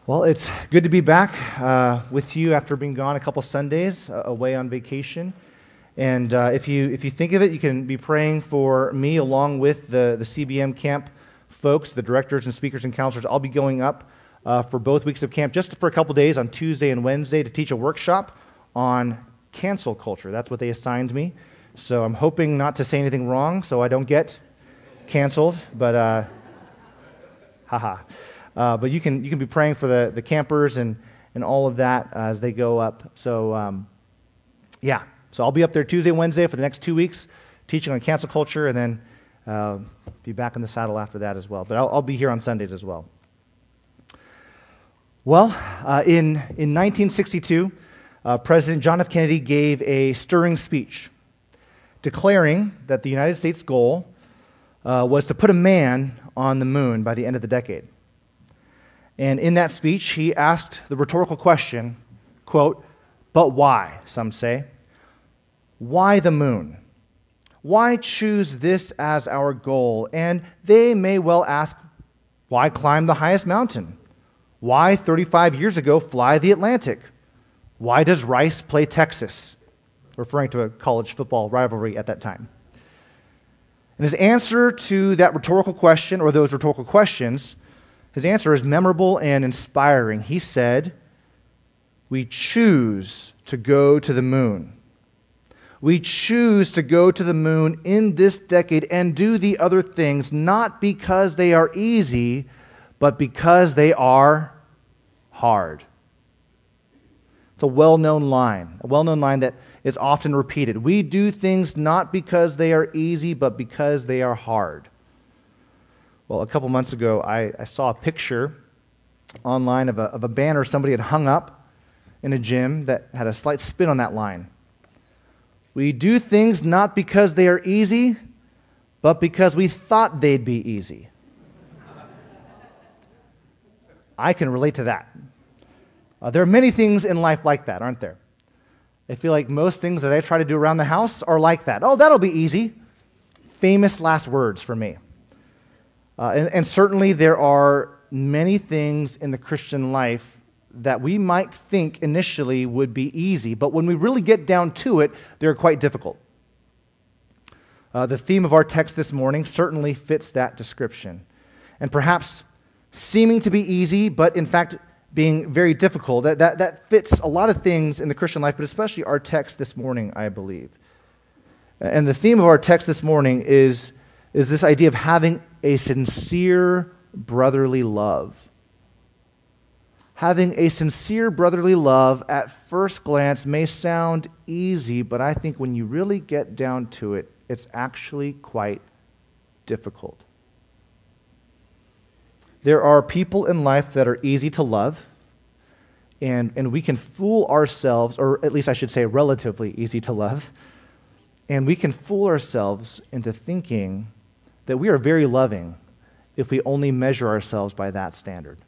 Well, it's good to be back with you after being gone a couple Sundays away on vacation. And if you think of it, you can be praying for me along with the CBM camp folks, the directors and speakers and counselors. I'll be going up for both weeks of camp just for a couple days on Tuesday and Wednesday to teach a workshop on cancel culture. That's what they assigned me. So I'm hoping not to say anything wrong so I don't get canceled, but haha. But you can be praying for the campers and all of that as they go up. So, So I'll be up there Tuesday, Wednesday for the next 2 weeks teaching on cancel culture, and then be back in the saddle after that as well. But I'll be here on Sundays as well. Well, in 1962, President John F. Kennedy gave a stirring speech declaring that the United States goal was to put a man on the moon by the end of the decade. And in that speech, he asked the rhetorical question, quote, "But why?" some say. Why the moon? Why choose this as our goal? And they may well ask, why climb the highest mountain? Why 35 years ago fly the Atlantic? Why does Rice play Texas? Referring to a college football rivalry at that time. And his answer to that rhetorical question, or those rhetorical questions, his answer is memorable and inspiring. He said, "We choose to go to the moon. We choose to go to the moon in this decade and do the other things, not because they are easy, but because they are hard." It's a well-known line that is often repeated. We do things not because they are easy, but because they are hard. Well, a couple months ago, I saw a picture online of a banner somebody had hung up in a gym that had a slight spin on that line. We do things not because they are easy, but because we thought they'd be easy. I can relate to that. There are many things in life like that, aren't there? I feel like most things that I try to do around the house are like that. Oh, that'll be easy. Famous last words for me. And certainly there are many things in the Christian life that we might think initially would be easy, but when we really get down to it, they're quite difficult. The theme of our text this morning certainly fits that description. And perhaps seeming to be easy, but in fact being very difficult, that fits a lot of things in the Christian life, but especially our text this morning, I believe. And the theme of our text this morning is this idea of having a sincere brotherly love. Having a sincere brotherly love at first glance may sound easy, but I think when you really get down to it, it's actually quite difficult. There are people in life that are easy to love, and we can fool ourselves, or at least I should say relatively easy to love, and we can fool ourselves into thinking that we are very loving if we only measure ourselves by that standard.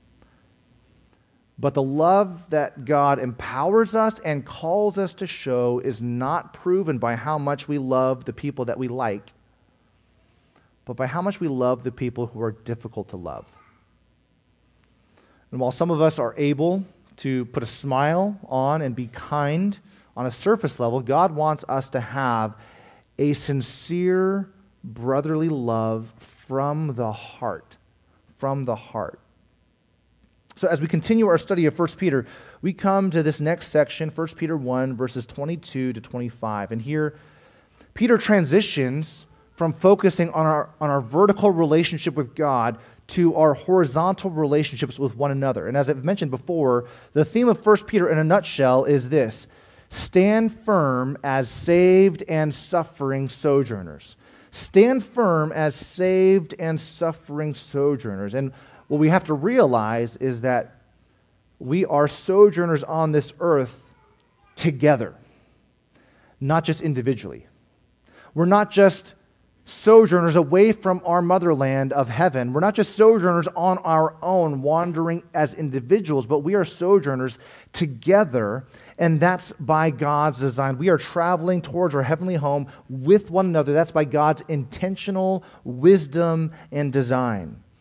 But the love that God empowers us and calls us to show is not proven by how much we love the people that we like, but by how much we love the people who are difficult to love. And while some of us are able to put a smile on and be kind on a surface level, God wants us to have a sincere brotherly love from the heart. From the heart. So as we continue our study of 1 Peter, we come to this next section, 1 Peter 1, verses 22 to 25. And here, Peter transitions from focusing on our vertical relationship with God to our horizontal relationships with one another. And as I've mentioned before, the theme of 1 Peter in a nutshell is this: stand firm as saved and suffering sojourners. Stand firm as saved and suffering sojourners. And what we have to realize is that we are sojourners on this earth together, not just individually. We're not just sojourners away from our motherland of heaven. We're not just sojourners on our own, wandering as individuals, but we are sojourners together, and that's by God's design. We are traveling towards our heavenly home with one another. That's by God's intentional wisdom and design.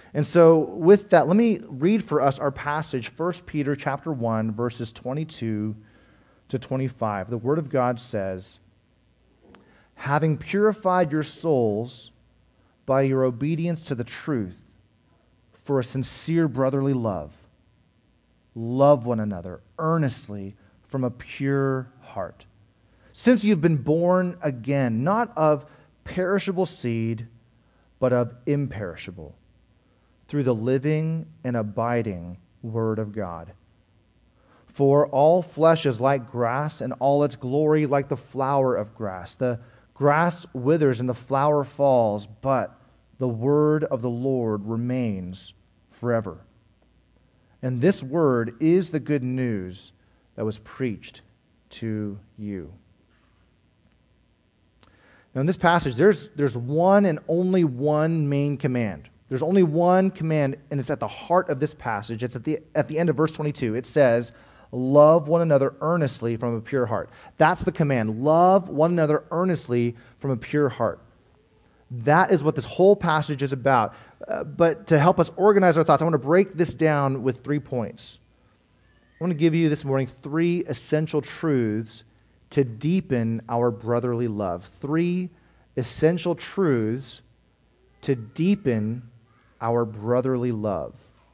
And so with that, let me read for us our passage, 1 Peter chapter 1, verses 22 to 25. The Word of God says, "Having purified your souls by your obedience to the truth for a sincere brotherly love, love one another earnestly from a pure heart. Since you've been born again, not of perishable seed, but of imperishable, through the living and abiding Word of God. For all flesh is like grass, and all its glory like the flower of grass. The grass withers and the flower falls, but the word of the Lord remains forever." And this word is the good news that was preached to you. Now in this passage, there's one and only one main command. There's only one command, and it's at the heart of this passage. It's at the end of verse 22. It says, "Love one another earnestly from a pure heart." That's the command. Love one another earnestly from a pure heart. That is what this whole passage is about. But to help us organize our thoughts, I want to break this down with 3 points. I want to give you this morning 3 essential truths to deepen our brotherly love. 3 essential truths to deepen our brotherly love.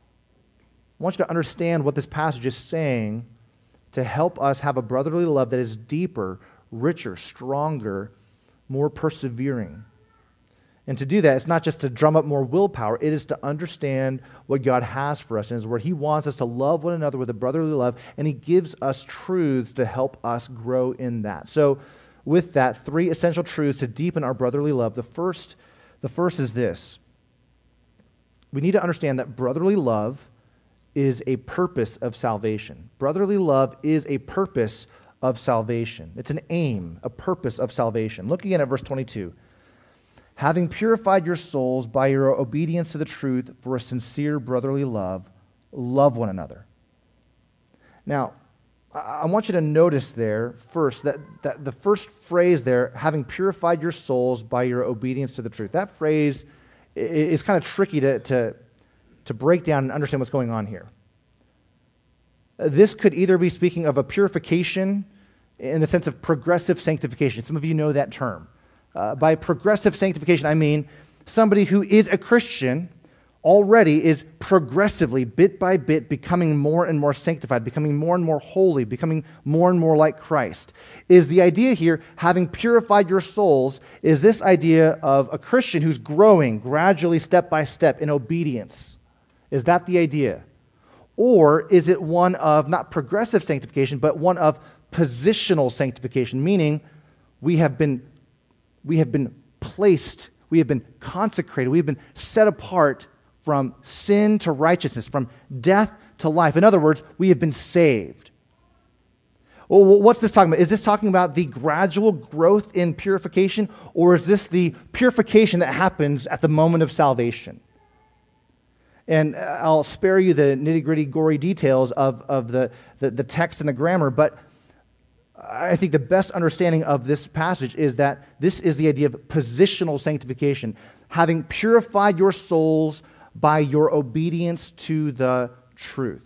I want you to understand what this passage is saying to help us have a brotherly love that is deeper, richer, stronger, more persevering. And to do that, it's not just to drum up more willpower. It is to understand what God has for us in His Word. He wants us to love one another with a brotherly love, and He gives us truths to help us grow in that. So with that, 3 essential truths to deepen our brotherly love. The first is this. We need to understand that brotherly love is a purpose of salvation. Brotherly love is a purpose of salvation. It's an aim, a purpose of salvation. Look again at verse 22. "Having purified your souls by your obedience to the truth for a sincere brotherly love, love one another." Now, I want you to notice there first that the first phrase there, "having purified your souls by your obedience to the truth," that phrase is kind of tricky to break down and understand what's going on here. This could either be speaking of a purification in the sense of progressive sanctification. Some of you know that term. By progressive sanctification, I mean somebody who is a Christian already is progressively, bit by bit, becoming more and more sanctified, becoming more and more holy, becoming more and more like Christ. Is the idea here, having purified your souls, is this idea of a Christian who's growing gradually, step by step, in obedience? Is that the idea? Or is it one of not progressive sanctification, but one of positional sanctification, meaning we have been placed, we have been consecrated, we have been set apart from sin to righteousness, from death to life. In other words, we have been saved. Well, what's this talking about? Is this talking about the gradual growth in purification, or is this the purification that happens at the moment of salvation? And I'll spare you the nitty-gritty, gory details of the text and the grammar, but I think the best understanding of this passage is that this is the idea of positional sanctification, having purified your souls by your obedience to the truth.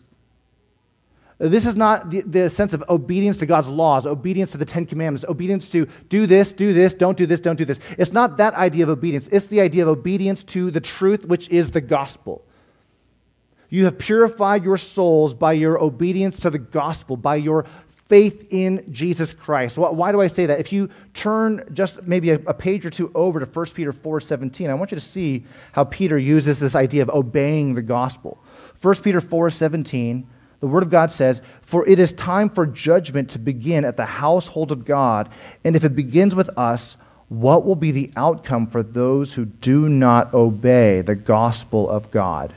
This is not the sense of obedience to God's laws, obedience to the 10 Commandments, obedience to do this, don't do this, don't do this. It's not that idea of obedience. It's the idea of obedience to the truth, which is the gospel. You have purified your souls by your obedience to the gospel, by your faith in Jesus Christ. Why do I say that? If you turn just maybe a page or two over to 1 Peter 4:17, I want you to see how Peter uses this idea of obeying the gospel. 1 Peter 4:17, the Word of God says, "For it is time for judgment to begin at the household of God, and if it begins with us, what will be the outcome for those who do not obey the gospel of God?"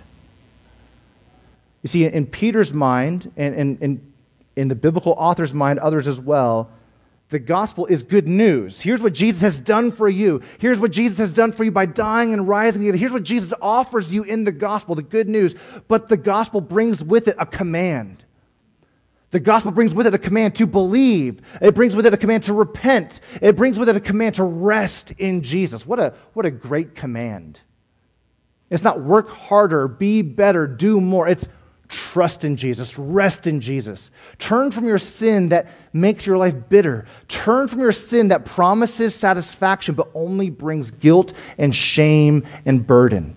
You see, in Peter's mind, and in the biblical author's mind, others as well, the gospel is good news. Here's what Jesus has done for you. Here's what Jesus has done for you by dying and rising again. Here's what Jesus offers you in the gospel, the good news. But the gospel brings with it a command. The gospel brings with it a command to believe. It brings with it a command to repent. It brings with it a command to rest in Jesus. What a great command. It's not work harder, be better, do more. It's trust in Jesus, rest in Jesus. Turn from your sin that makes your life bitter. Turn from your sin that promises satisfaction but only brings guilt and shame and burden.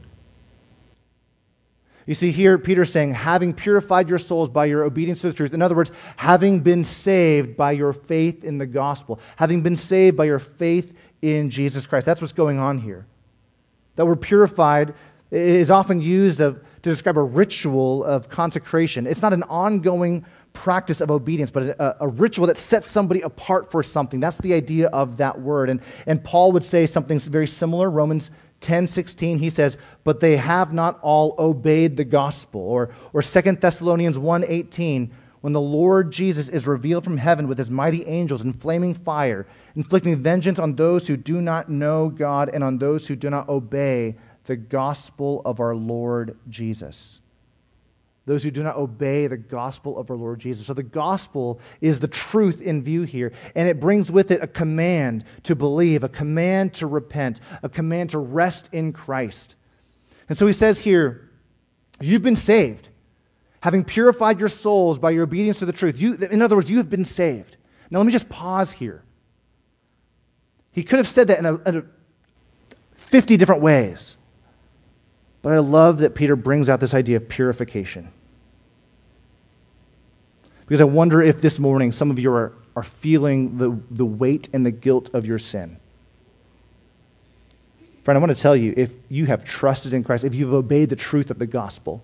You see here, Peter's saying, having purified your souls by your obedience to the truth. In other words, having been saved by your faith in the gospel. Having been saved by your faith in Jesus Christ. That's what's going on here. That word purified is often used to describe a ritual of consecration. It's not an ongoing practice of obedience, but a ritual that sets somebody apart for something. That's the idea of that word. And Paul would say something very similar. Romans 10:16, he says, but they have not all obeyed the gospel. Or 2 Thessalonians 1:18, when the Lord Jesus is revealed from heaven with his mighty angels in flaming fire, inflicting vengeance on those who do not know God and on those who do not obey the gospel of our Lord Jesus. Those who do not obey the gospel of our Lord Jesus. So the gospel is the truth in view here, and it brings with it a command to believe, a command to repent, a command to rest in Christ. And so he says here, you've been saved, having purified your souls by your obedience to the truth. In other words, you have been saved. Now let me just pause here. He could have said that in 50 different ways. But I love that Peter brings out this idea of purification. Because I wonder if this morning some of you are feeling the weight and the guilt of your sin. Friend, I want to tell you, if you have trusted in Christ, if you've obeyed the truth of the gospel,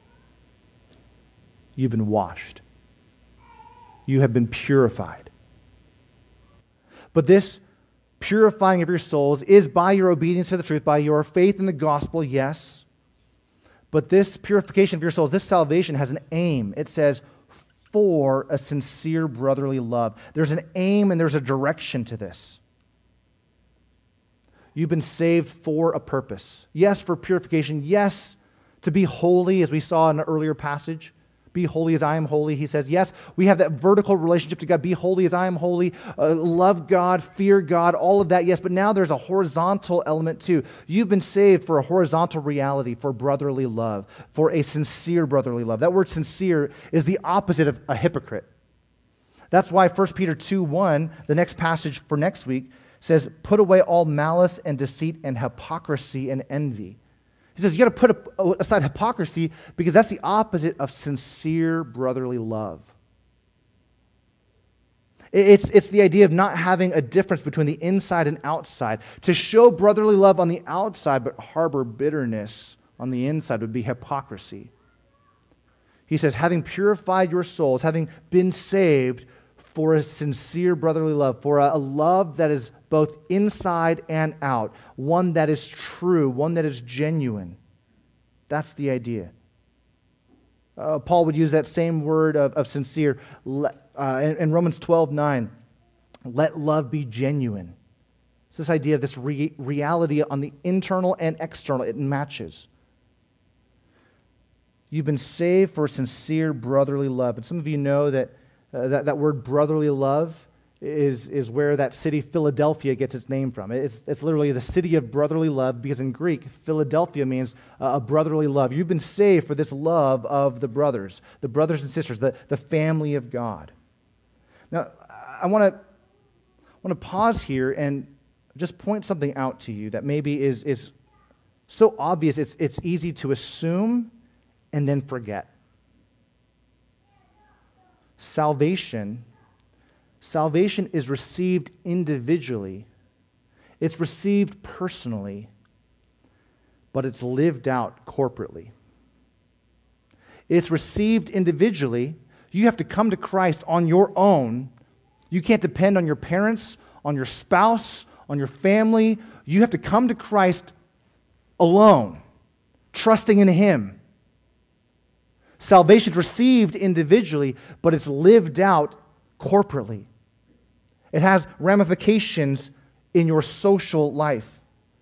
you've been washed. You have been purified. But this purifying of your souls is by your obedience to the truth, by your faith in the gospel, yes. But this purification of your souls, this salvation has an aim. It says, for a sincere brotherly love. There's an aim and there's a direction to this. You've been saved for a purpose. Yes, for purification. Yes, to be holy, as we saw in an earlier passage. Be holy as I am holy, he says. Yes, we have that vertical relationship to God. Be holy as I am holy. Love God, fear God, all of that, yes. But now there's a horizontal element too. You've been saved for a horizontal reality, for brotherly love, for a sincere brotherly love. That word sincere is the opposite of a hypocrite. That's why 1 Peter 2:1, the next passage for next week, says, put away all malice and deceit and hypocrisy and envy. He says you got to put aside hypocrisy because that's the opposite of sincere brotherly love. It's the idea of not having a difference between the inside and outside. To show brotherly love on the outside but harbor bitterness on the inside would be hypocrisy. He says, having purified your souls, having been saved for a sincere brotherly love, for a love that is both inside and out, one that is true, one that is genuine. That's the idea. Paul would use that same word of sincere in Romans 12:9. Let love be genuine. It's this idea of this reality on the internal and external. It matches. You've been saved for sincere brotherly love. And some of you know that that word brotherly love is where that city Philadelphia gets its name from. It's literally the city of brotherly love because in Greek, Philadelphia means a brotherly love. You've been saved for this love of the brothers and sisters, the family of God. Now, I want to pause here and just point something out to you that maybe is so obvious it's easy to assume and then forget. Salvation is received individually. It's received personally, but it's lived out corporately. It's received individually. You have to come to Christ on your own. You can't depend on your parents, on your spouse, on your family. You have to come to Christ alone, trusting in Him. Salvation is received individually, but it's lived out corporately. It has ramifications in your social life.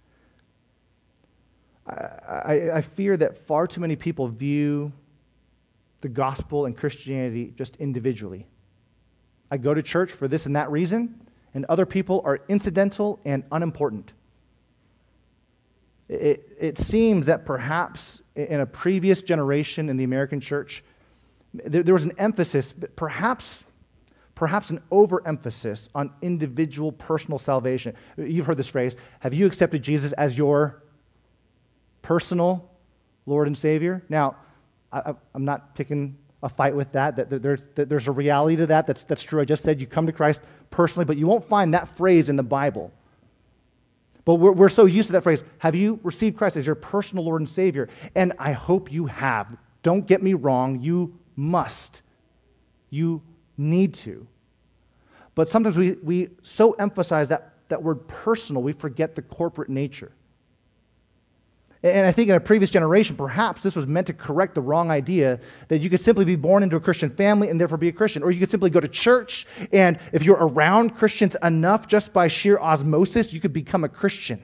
I fear that far too many people view the gospel and Christianity just individually. I go to church for this and that reason, and other people are incidental and unimportant. It seems that perhaps in a previous generation in the American church, there was an emphasis, perhaps an overemphasis on individual personal salvation. You've heard this phrase, have you accepted Jesus as your personal Lord and Savior? Now, I'm not picking a fight with that there's a reality to that. That's true. I just said you come to Christ personally, but you won't find that phrase in the Bible. But we're so used to that phrase, have you received Christ as your personal Lord and Savior? And I hope you have. Don't get me wrong, you must. You need to. But sometimes we so emphasize that word personal, we forget the corporate nature. And I think in a previous generation, perhaps this was meant to correct the wrong idea that you could simply be born into a Christian family and therefore be a Christian. Or you could simply go to church, and if you're around Christians enough, just by sheer osmosis, you could become a Christian.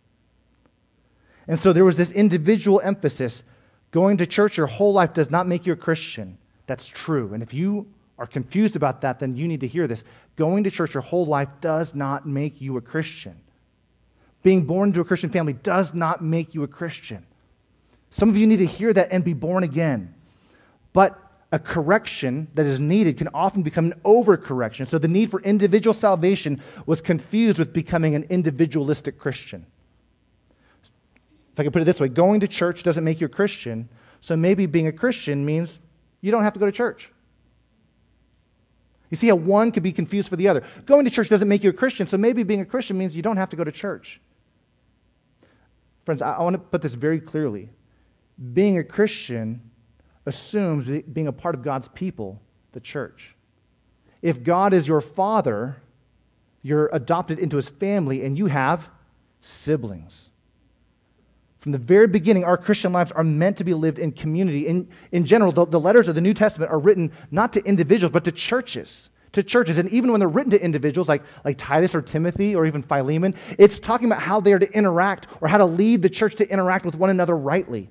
And so there was this individual emphasis. Going to church your whole life does not make you a Christian. That's true. And if you are confused about that, then you need to hear this. Going to church your whole life does not make you a Christian. Being born into a Christian family does not make you a Christian. Some of you need to hear that and be born again. But a correction that is needed can often become an overcorrection. So the need for individual salvation was confused with becoming an individualistic Christian. If I could put it this way, going to church doesn't make you a Christian, so maybe being a Christian means you don't have to go to church. You see how one could be confused for the other. Going to church doesn't make you a Christian, so maybe being a Christian means you don't have to go to church. Friends, I want to put this very clearly. Being a Christian assumes being a part of God's people, the church. If God is your father, you're adopted into his family, and you have siblings. From the very beginning, our Christian lives are meant to be lived in community. In general, the letters of the New Testament are written not to individuals, but to churches. And even when they're written to individuals like Titus or Timothy or even Philemon, it's talking about how they are to interact or how to lead the church to interact with one another rightly.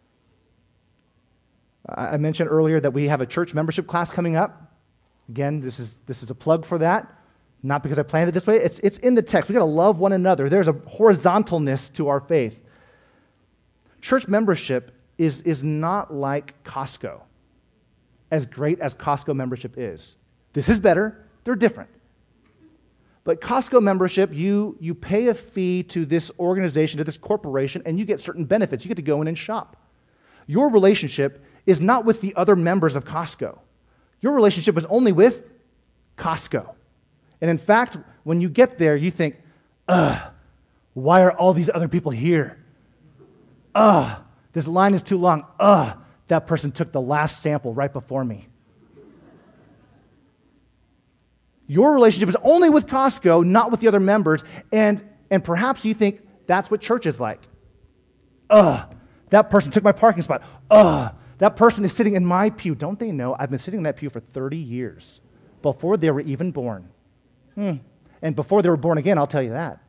I mentioned earlier that we have a church membership class coming up. Again, this is a plug for that. Not because I planned it this way. It's in the text. We've got to love one another. There's a horizontalness to our faith. Church membership is not like Costco, as great as Costco membership is. This is better. They're different. But Costco membership, you pay a fee to this organization, to this corporation, and you get certain benefits. You get to go in and shop. Your relationship is not with the other members of Costco. Your relationship is only with Costco. And in fact, when you get there, you think, why are all these other people here? This line is too long. That person took the last sample right before me. Your relationship is only with Costco, not with the other members, and perhaps you think that's what church is like. That person took my parking spot. That person is sitting in my pew. Don't they know I've been sitting in that pew for 30 years, before they were even born? And before they were born again, I'll tell you that.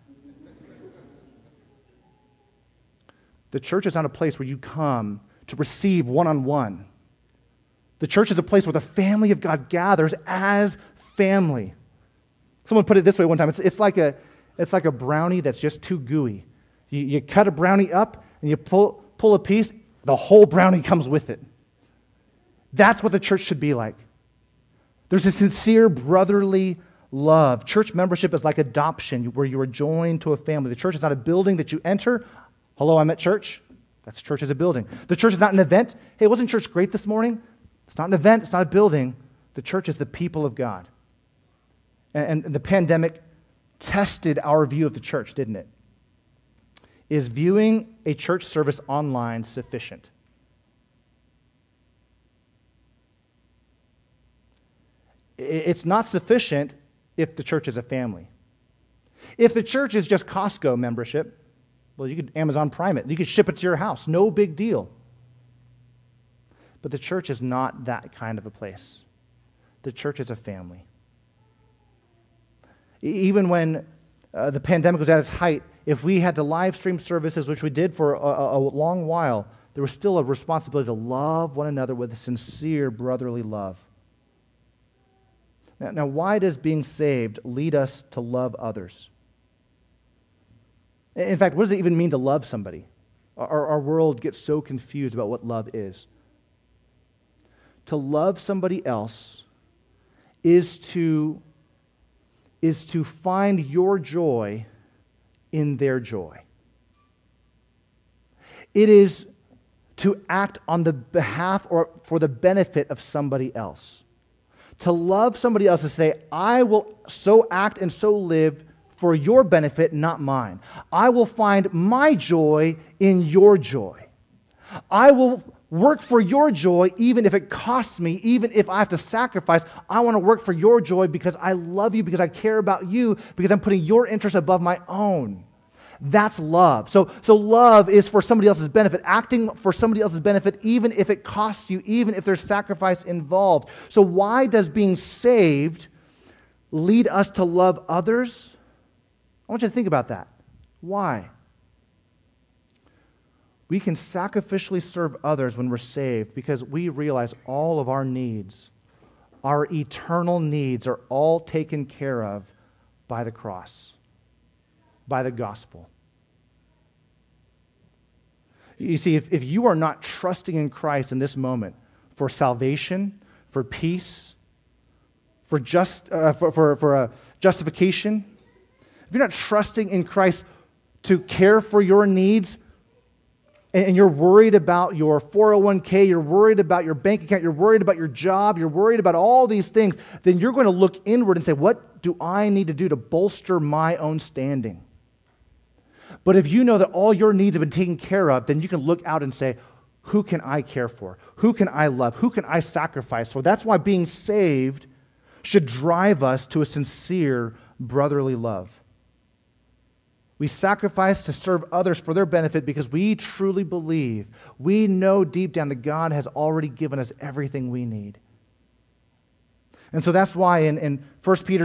The church is not a place where you come to receive one-on-one. The church is a place where the family of God gathers as family. Someone put it this way one time. It's like a brownie that's just too gooey. You cut a brownie up and you pull a piece, the whole brownie comes with it. That's what the church should be like. There's a sincere brotherly love. Church membership is like adoption, where you are joined to a family. The church is not a building that you enter. Hello, I'm at church. That's church as a building. The church is not an event. Hey, wasn't church great this morning? It's not an event. It's not a building. The church is the people of God. And the pandemic tested our view of the church, didn't it? Is viewing a church service online sufficient? It's not sufficient if the church is a family. If the church is just Costco membership, well, you could Amazon Prime it. You could ship it to your house. No big deal. But the church is not that kind of a place. The church is a family. Even when the pandemic was at its height, if we had to live stream services, which we did for a long while, there was still a responsibility to love one another with a sincere brotherly love. Now, why does being saved lead us to love others? In fact, what does it even mean to love somebody? Our world gets so confused about what love is. To love somebody else is to find your joy in their joy. It is to act on the behalf or for the benefit of somebody else. To love somebody else is to say, I will so act and so live for your benefit, not mine. I will find my joy in your joy. I will work for your joy even if it costs me, even if I have to sacrifice. I want to work for your joy because I love you, because I care about you, because I'm putting your interests above my own. That's love. So love is for somebody else's benefit, acting for somebody else's benefit, even if it costs you, even if there's sacrifice involved. So why does being saved lead us to love others? I want you to think about that. Why? We can sacrificially serve others when we're saved because we realize all of our needs, our eternal needs, are all taken care of by the cross, by the gospel. You see, if you are not trusting in Christ in this moment for salvation, for peace, for justification, if you're not trusting in Christ to care for your needs, and you're worried about your 401k, you're worried about your bank account, you're worried about your job, you're worried about all these things, then you're going to look inward and say, what do I need to do to bolster my own standing? But if you know that all your needs have been taken care of, then you can look out and say, who can I care for? Who can I love? Who can I sacrifice for? That's why being saved should drive us to a sincere brotherly love. We sacrifice to serve others for their benefit because we truly believe, we know deep down that God has already given us everything we need. And so that's why in 1 Peter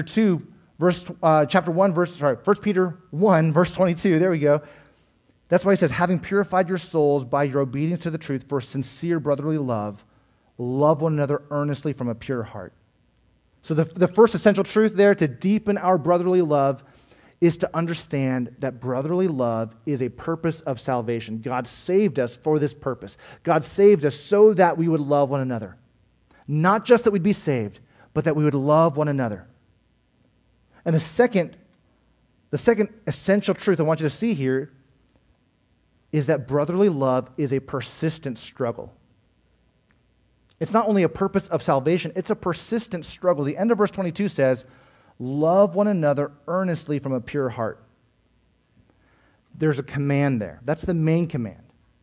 1 verse 22, there we go. That's why he says, having purified your souls by your obedience to the truth for sincere brotherly love, love one another earnestly from a pure heart. So the first essential truth there to deepen our brotherly love is to understand that brotherly love is a purpose of salvation. God saved us for this purpose. God saved us so that we would love one another. Not just that we'd be saved, but that we would love one another. And the second essential truth I want you to see here is that brotherly love is a persistent struggle. It's not only a purpose of salvation, it's a persistent struggle. The end of verse 22 says, love one another earnestly from a pure heart. There's a command there. That's the main command.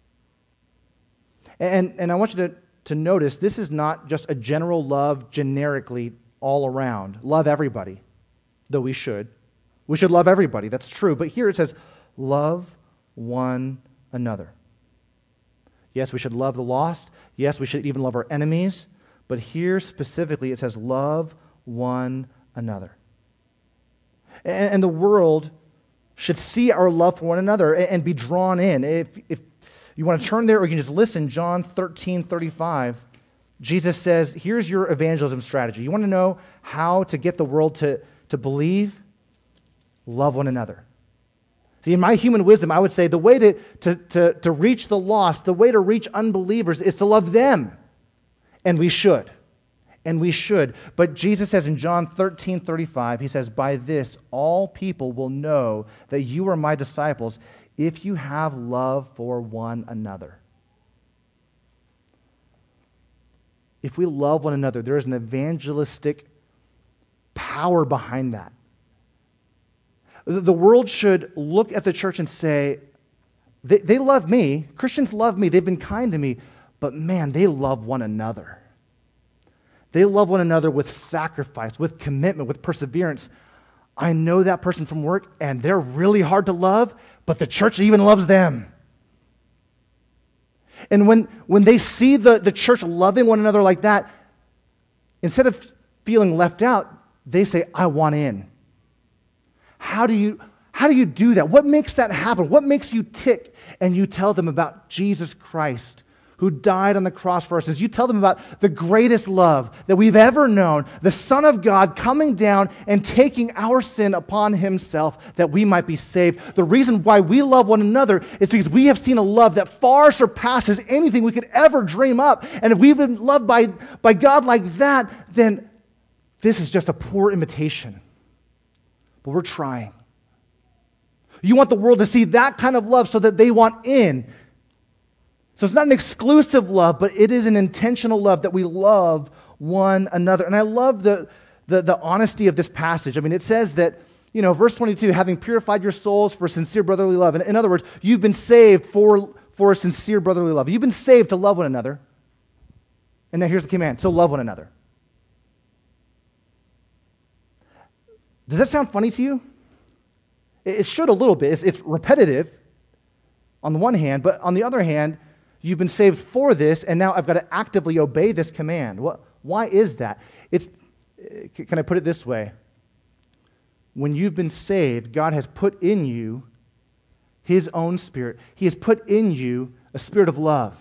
And I want you to notice this is not just a general love generically all around. Love everybody, though we should. We should love everybody. That's true. But here it says, love one another. Yes, we should love the lost. Yes, we should even love our enemies. But here specifically it says, love one another. And the world should see our love for one another and be drawn in. If you want to turn there or you can just listen, John 13:35, Jesus says, here's your evangelism strategy. You want to know how to get the world to believe? Love one another. See, in my human wisdom, I would say the way to reach the lost, the way to reach unbelievers is to love them. And we should. And we should. But Jesus says in John 13:35, he says, by this all people will know that you are my disciples if you have love for one another. If we love one another, there is an evangelistic power behind that. The world should look at the church and say, they love me, Christians love me, they've been kind to me, but man, they love one another. They love one another with sacrifice, with commitment, with perseverance. I know that person from work, and they're really hard to love, but the church even loves them. And when they see the church loving one another like that, instead of feeling left out, they say, I want in. How do you do that? What makes that happen? What makes you tick? And you tell them about Jesus Christ, who died on the cross for us. As you tell them about the greatest love that we've ever known, the Son of God coming down and taking our sin upon himself that we might be saved. The reason why we love one another is because we have seen a love that far surpasses anything we could ever dream up. And if we've been loved by God like that, then this is just a poor imitation. But we're trying. You want the world to see that kind of love so that they want in. So it's not an exclusive love, but it is an intentional love that we love one another. And I love the honesty of this passage. I mean, it says that, verse 22, having purified your souls for sincere brotherly love. In other words, you've been saved for a sincere brotherly love. You've been saved to love one another. And now here's the command. So love one another. Does that sound funny to you? It should a little bit. It's repetitive on the one hand, but on the other hand, you've been saved for this, and now I've got to actively obey this command. Why is that? Can I put it this way? When you've been saved, God has put in you his own spirit. He has put in you a spirit of love.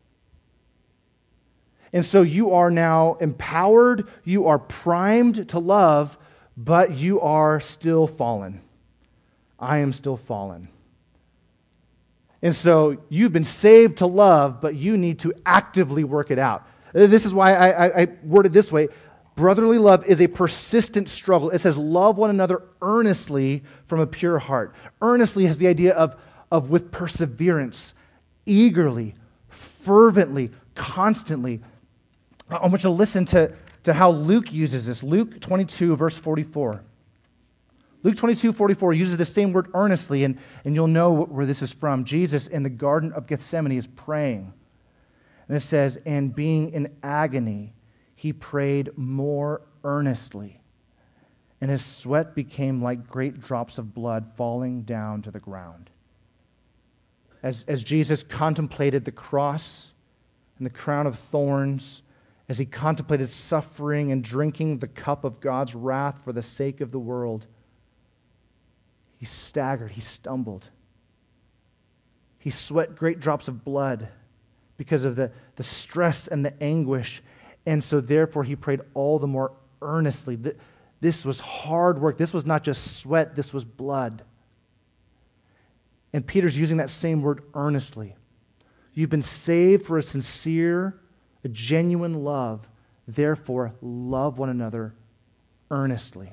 And so you are now empowered, you are primed to love, but you are still fallen. I am still fallen. And so you've been saved to love, but you need to actively work it out. This is why I word it this way. Brotherly love is a persistent struggle. It says, love one another earnestly from a pure heart. Earnestly has the idea of with perseverance, eagerly, fervently, constantly. I want you to listen to how Luke uses this. Luke 22, verse 44. Luke 22:44 uses the same word earnestly, and you'll know where this is from. Jesus in the Garden of Gethsemane is praying. And it says, and being in agony, he prayed more earnestly, and his sweat became like great drops of blood falling down to the ground. As Jesus contemplated the cross and the crown of thorns, as he contemplated suffering and drinking the cup of God's wrath for the sake of the world, he staggered, he stumbled. He sweat great drops of blood because of the stress and the anguish. And so therefore he prayed all the more earnestly. This was hard work. This was not just sweat, this was blood. And Peter's using that same word earnestly. You've been saved for a sincere, a genuine love. Therefore, love one another earnestly.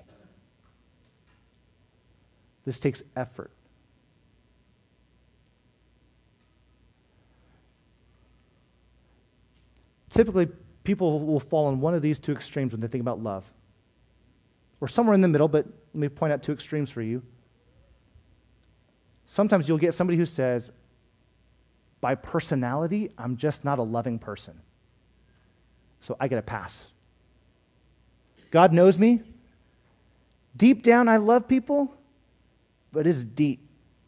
This takes effort. Typically, people will fall on one of these two extremes when they think about love. Or somewhere in the middle, but let me point out two extremes for you. Sometimes you'll get somebody who says, by personality, I'm just not a loving person. So I get a pass. God knows me. Deep down, I love people. But it's deep.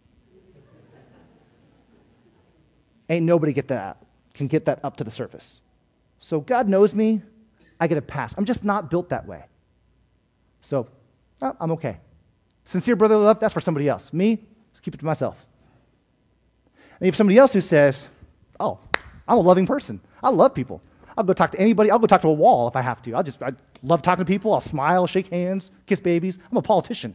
Ain't nobody can get that up to the surface. So God knows me, I get a pass. I'm just not built that way. So I'm okay. Sincere brotherly love, that's for somebody else. Me, just keep it to myself. And you have somebody else who says, oh, I'm a loving person. I love people. I'll go talk to anybody. I'll go talk to a wall if I have to. I love talking to people. I'll smile, shake hands, kiss babies. I'm a politician.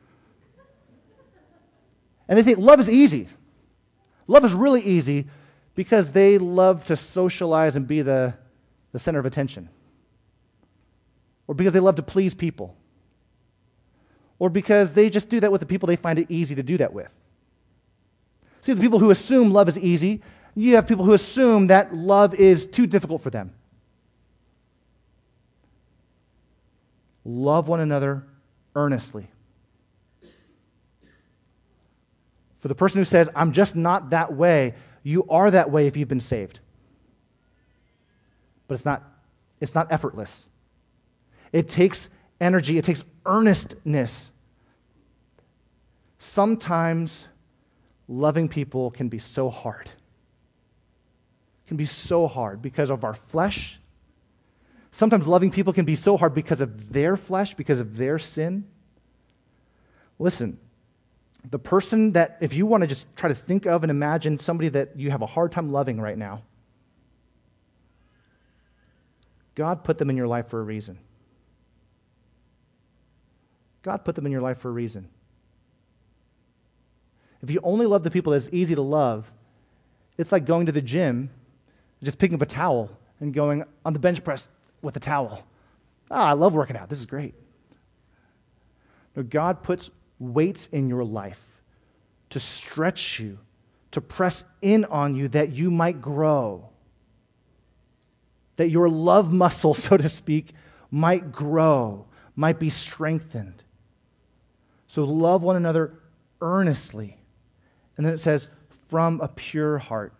And they think love is easy. Love is really easy because they love to socialize and be the center of attention. Or because they love to please people. Or because they just do that with the people they find it easy to do that with. See, the people who assume love is easy, you have people who assume that love is too difficult for them. Love one another earnestly. For the person who says, I'm just not that way, you are that way if you've been saved. But it's not effortless. It takes energy, it takes earnestness. Sometimes loving people can be so hard. It can be so hard because of our flesh. Sometimes loving people can be so hard because of their flesh, because of their sin. Listen, the person that, if you want to just try to think of and imagine somebody that you have a hard time loving right now, God put them in your life for a reason. God put them in your life for a reason. If you only love the people that's easy to love, it's like going to the gym, just picking up a towel and going on the bench press with a towel. I love working out. This is great. No, God puts weights in your life to stretch you, to press in on you that you might grow, that your love muscle, so to speak, might grow, might be strengthened. So love one another earnestly. And then it says, from a pure heart.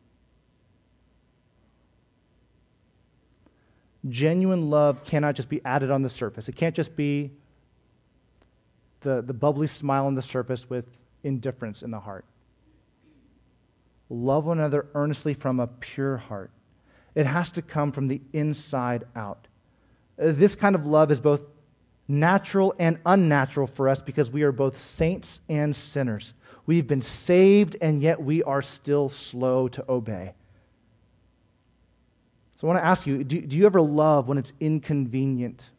Genuine love cannot just be added on the surface. It can't just be the bubbly smile on the surface with indifference in the heart. Love one another earnestly from a pure heart. It has to come from the inside out. This kind of love is both natural and unnatural for us because we are both saints and sinners. We've been saved, and yet we are still slow to obey. So I want to ask you, do you ever love when it's inconvenient?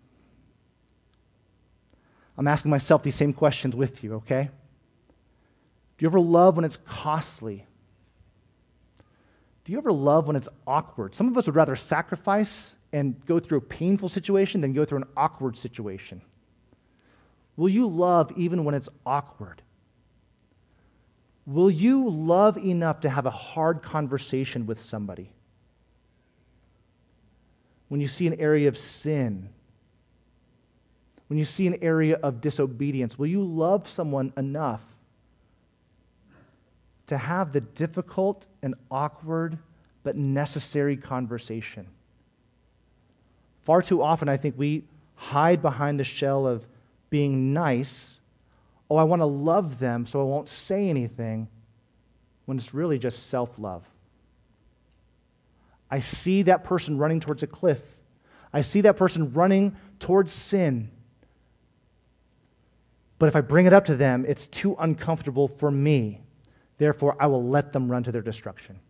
I'm asking myself these same questions with you, okay? Do you ever love when it's costly? Do you ever love when it's awkward? Some of us would rather sacrifice and go through a painful situation than go through an awkward situation. Will you love even when it's awkward? Will you love enough to have a hard conversation with somebody? When you see an area of sin, when you see an area of disobedience, will you love someone enough to have the difficult and awkward but necessary conversation? Far too often, I think we hide behind the shell of being nice. Oh, I want to love them, so I won't say anything, when it's really just self-love. I see that person running towards a cliff. I see that person running towards sin. But if I bring it up to them, it's too uncomfortable for me. Therefore, I will let them run to their destruction.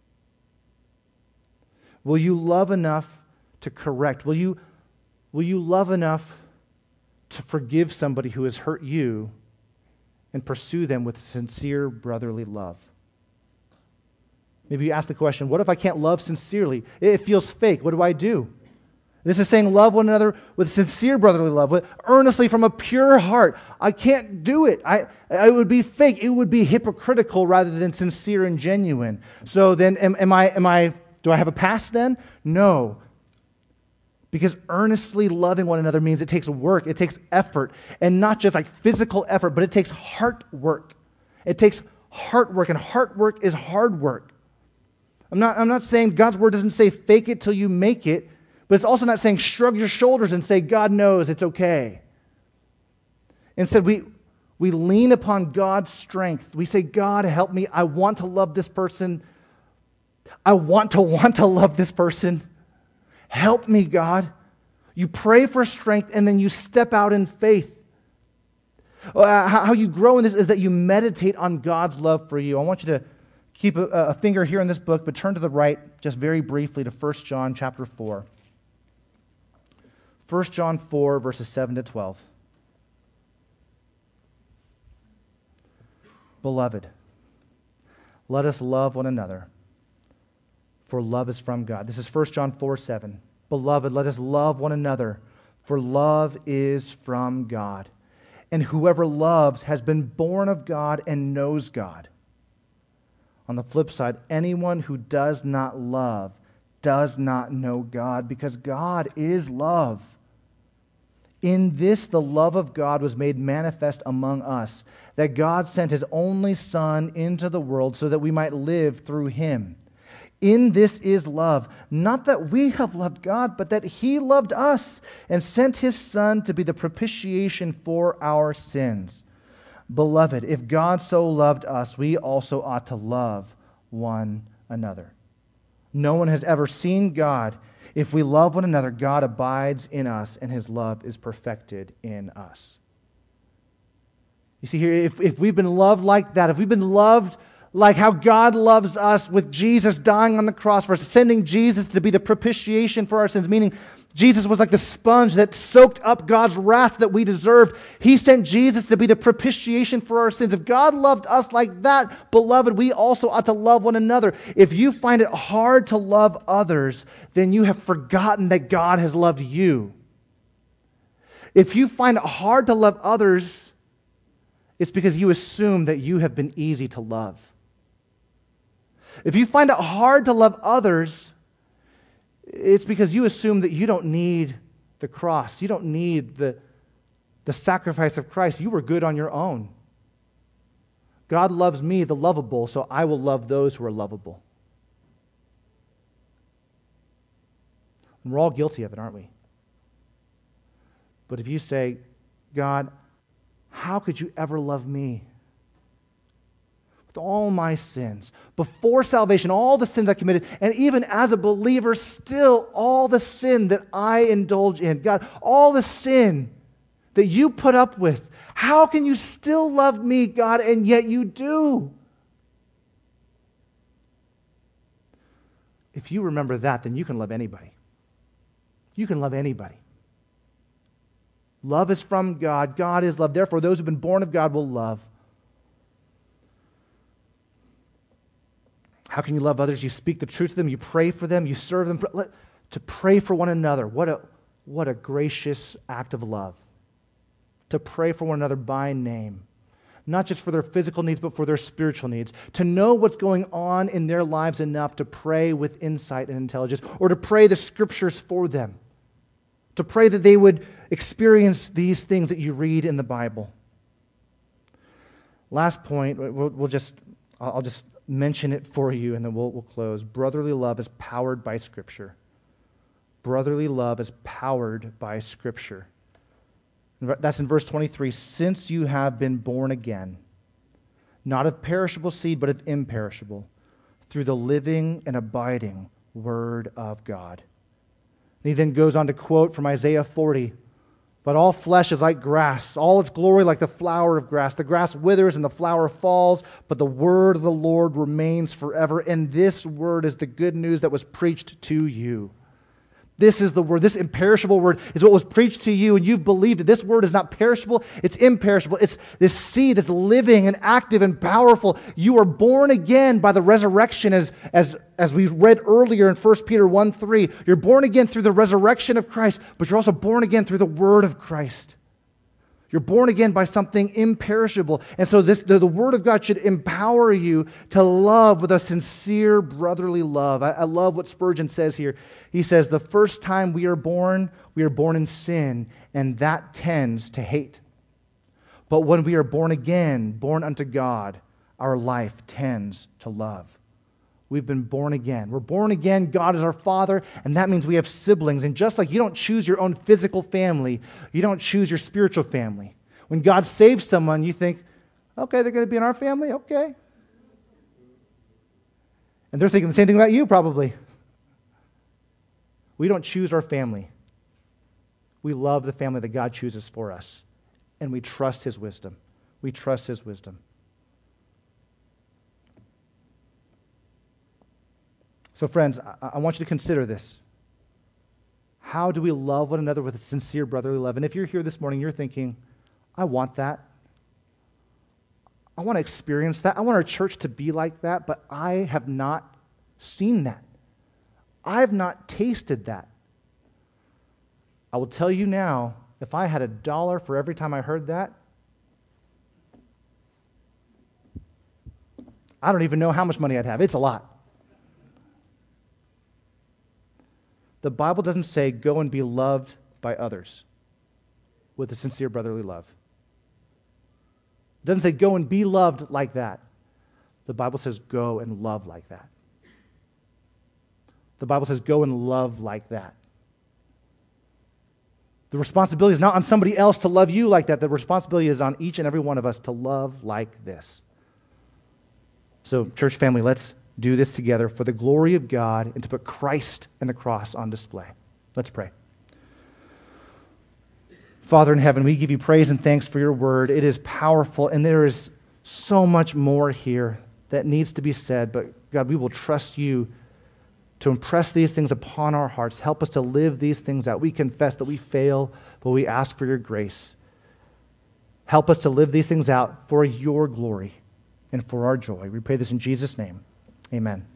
Will you love enough to correct? Will you love enough to forgive somebody who has hurt you and pursue them with sincere brotherly love? Maybe you ask the question, what if I can't love sincerely? It feels fake. What do I do? This is saying love one another with sincere brotherly love, with earnestly from a pure heart. I can't do it. It would be fake. It would be hypocritical rather than sincere and genuine. So then do I have a pass then? No. Because earnestly loving one another means it takes work, it takes effort, and not just like physical effort, but it takes heart work. It takes heart work, and heart work is hard work. I'm not saying God's word doesn't say fake it till you make it, but it's also not saying shrug your shoulders and say, God knows, it's okay. Instead, we lean upon God's strength. We say, God, help me. I want to love this person. I want to love this person. Help me, God. You pray for strength, and then you step out in faith. How you grow in this is that you meditate on God's love for you. I want you to keep a finger here in this book, but turn to the right just very briefly to 1 John chapter 4. 1 John 4, verses 7 to 12. Beloved, let us love one another, for love is from God. This is 1 John 4, 7. Beloved, let us love one another, for love is from God. And whoever loves has been born of God and knows God. On the flip side, anyone who does not love does not know God, because God is love. In this, the love of God was made manifest among us, that God sent his only Son into the world so that we might live through him. In this is love, not that we have loved God, but that he loved us and sent his Son to be the propitiation for our sins. Beloved, if God so loved us, we also ought to love one another. No one has ever seen God. If we love one another, God abides in us, and his love is perfected in us. You see here, if we've been loved like that, if we've been loved like how God loves us with Jesus dying on the cross for us, sending Jesus to be the propitiation for our sins, meaning Jesus was like the sponge that soaked up God's wrath that we deserved. He sent Jesus to be the propitiation for our sins. If God loved us like that, beloved, we also ought to love one another. If you find it hard to love others, then you have forgotten that God has loved you. If you find it hard to love others, it's because you assume that you have been easy to love. If you find it hard to love others, it's because you assume that you don't need the cross. You don't need the sacrifice of Christ. You were good on your own. God loves me, the lovable, so I will love those who are lovable. And we're all guilty of it, aren't we? But if you say, God, how could you ever love me? With all my sins, before salvation, all the sins I committed, and even as a believer, still all the sin that I indulge in. God, all the sin that you put up with, how can you still love me, God, and yet you do? If you remember that, then you can love anybody. You can love anybody. Love is from God. God is love. Therefore, those who have been born of God will love. How can you love others? You speak the truth to them. You pray for them. You serve them. To pray for one another. What a gracious act of love. To pray for one another by name. Not just for their physical needs, but for their spiritual needs. To know what's going on in their lives enough to pray with insight and intelligence. Or to pray the Scriptures for them. To pray that they would experience these things that you read in the Bible. Last point, I'll just mention it for you and then we'll close. Brotherly love is powered by Scripture. Brotherly love is powered by Scripture. That's in verse 23. Since you have been born again, not of perishable seed, but of imperishable, through the living and abiding Word of God. And he then goes on to quote from Isaiah 40, but all flesh is like grass, all its glory like the flower of grass. The grass withers and the flower falls, but the word of the Lord remains forever. And this word is the good news that was preached to you. This is the word. This imperishable word is what was preached to you, and you've believed it. This word is not perishable. It's imperishable. It's this seed that's living and active and powerful. You are born again by the resurrection, as we read earlier in 1 Peter 1:3. You're born again through the resurrection of Christ, but you're also born again through the word of Christ. You're born again by something imperishable. And so the Word of God should empower you to love with a sincere brotherly love. I love what Spurgeon says here. He says, the first time we are born in sin, and that tends to hate. But when we are born again, born unto God, our life tends to love. We've been born again. We're born again. God is our Father, and that means we have siblings. And just like you don't choose your own physical family, you don't choose your spiritual family. When God saves someone, you think, okay, they're going to be in our family? Okay. And they're thinking the same thing about you, probably. We don't choose our family. We love the family that God chooses for us, and we trust His wisdom. We trust His wisdom. So friends, I want you to consider this. How do we love one another with a sincere brotherly love? And if you're here this morning, you're thinking, I want that. I want to experience that. I want our church to be like that, but I have not seen that. I've not tasted that. I will tell you now, if I had $1 for every time I heard that, I don't even know how much money I'd have. It's a lot. The Bible doesn't say go and be loved by others with a sincere brotherly love. It doesn't say go and be loved like that. The Bible says go and love like that. The Bible says go and love like that. The responsibility is not on somebody else to love you like that. The responsibility is on each and every one of us to love like this. So, church family, let's do this together for the glory of God and to put Christ and the cross on display. Let's pray. Father in heaven, we give you praise and thanks for your word. It is powerful, and there is so much more here that needs to be said, but God, we will trust you to impress these things upon our hearts. Help us to live these things out. We confess that we fail, but we ask for your grace. Help us to live these things out for your glory and for our joy. We pray this in Jesus' name. Amen.